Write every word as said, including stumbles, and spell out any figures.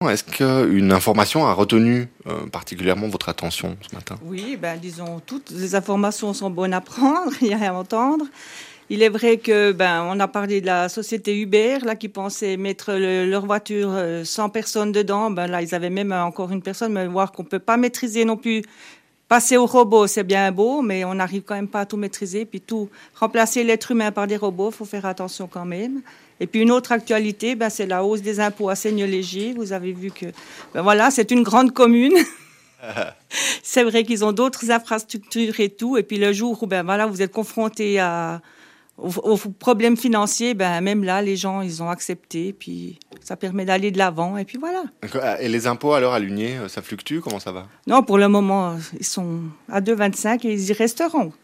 Est-ce qu'une information a retenu euh, particulièrement votre attention ce matin? Oui, ben, disons, toutes les informations sont bonnes à prendre, il y a rien à entendre. Il est vrai que ben, on a parlé de la société Uber, là, qui pensait mettre le- leur voiture euh, sans personne dedans. Ben, là, ils avaient même euh, encore une personne, mais voir qu'on peut pas maîtriser non plus. Passer au robot, c'est bien beau, mais on n'arrive quand même pas à tout maîtriser. Puis tout, remplacer l'être humain par des robots, il faut faire attention quand même. Et puis une autre actualité, ben, c'est la hausse des impôts à Seigneur-Léger. Vous avez vu que, ben voilà, c'est une grande commune. C'est vrai qu'ils ont d'autres infrastructures et tout. Et puis le jour où, ben voilà, vous êtes confronté à aux, aux problèmes financiers, ben même là, les gens, ils ont accepté. Puis ça permet d'aller de l'avant. Et puis voilà. Et les impôts alors à l'Unier, ça fluctue? Comment ça va? Non, pour le moment, ils sont à deux virgule vingt-cinq et ils y resteront.